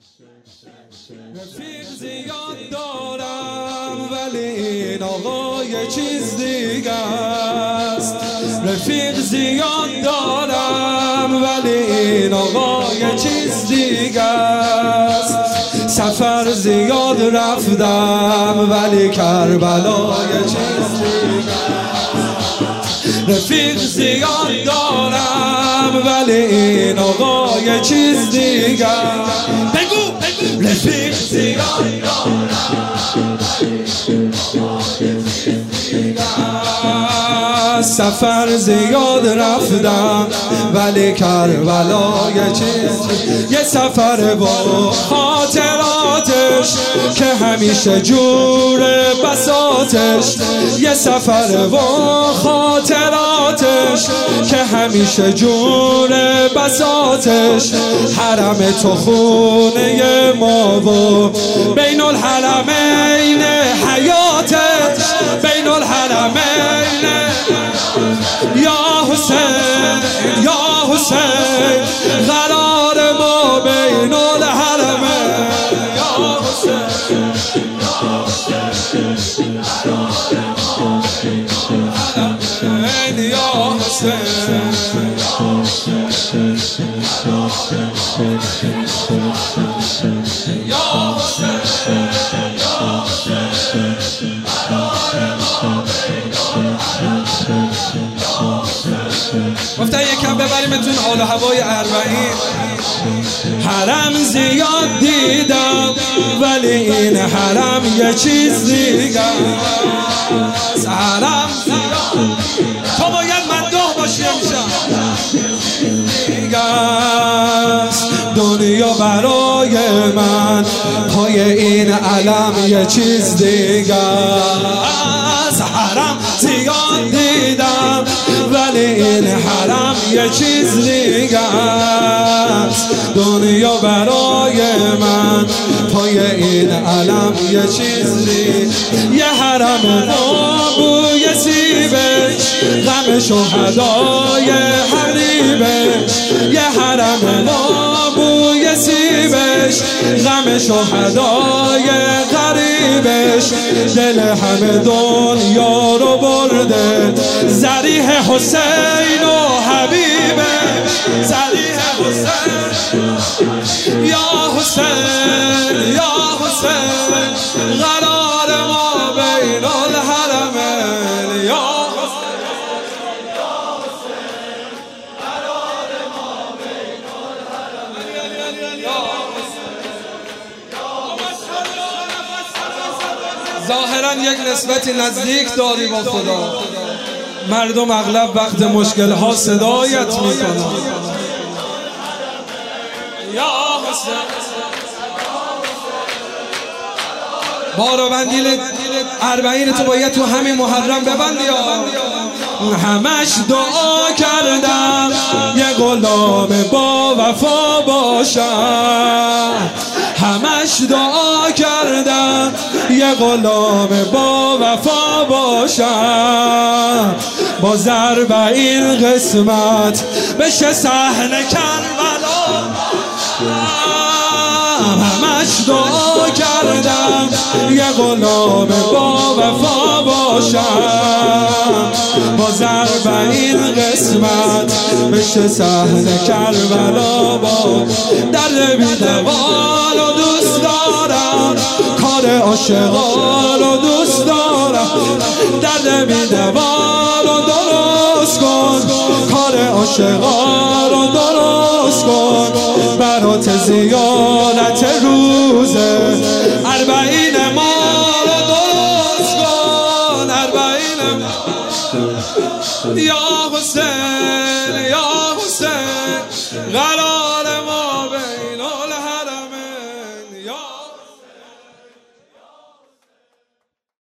رفیق زیاد دارم ولی این آقا یه چیز دیگه است. رفیق زیاد دارم ولی این آقا یه چیز دیگه است. سفر زیاد رفتم ولی کربلا یه چیز دیگه است. رفیق زیاد دارم ولی این آقا یه چیز دیگه است. بگو رفیق زیاد دارم سفر زیاد رفتم ولی کربلا یه چیز، یه سفر با خاطراتش که همیشه جور بساطش، یه سفر با خاطراتش که همیشه جور بساطش. حرم تو خونه ما و بین الحرمین حیاتش، بین الحرمین یا حسین یا حسین قرار ما بین الحرمین یا حسین یا حسین قرار ما بین الحرمین یا حسین یا گفتن یکم ببریمتون حال و هوای اربعین. حرم زیاد دیدم ولی این حرم یه چیز دیگه است. حرم زیاد تو باید مندوح باشی امشب دیگه است. دنیا برای من پای این علم یه چیز دیگه است. حرم زیاد دیدم ولی این حرم یه چیز دیگه است. دنیا برای من پای این علم یه چیز دیگه. یه حرم با بوی سیبش غم شهدای حریبش، یه حرم با بوی سیبش غم شهدای غریبش. دل همه دنیا رو برده ذریح حسین و حبیبش، ذریح حسین یا حسین یا حسین قرار ما بین الحرمین یا حسین یا حسین قرار ما بین الحرمین یا حسین. ظاهرا یک نسبتی نزدیک داری با خدا. مردم اغلب وقت مشکل ها صدایت میکنن یا حسین. باربندی اربعین تو باید تو همین محرم ببندی. همش دعا کردم یه غلام با وفا باشم، همش دعا کردم یه غلام با وفا باشم. با اربعین قسمت بشه صحنه کربلا. همش دعا کردم یه غلام با وفا باشم. با اربعین قسمت بشه صحنه کربلا. با در بیدوان و دوست دارم کار عاشقان رو دوست دارم. در بیدوان و درست کن کار عاشقان رو درست کن. برات زیارت روزه اربعین ما رو درست کن. اربعین یا حسین یا حسین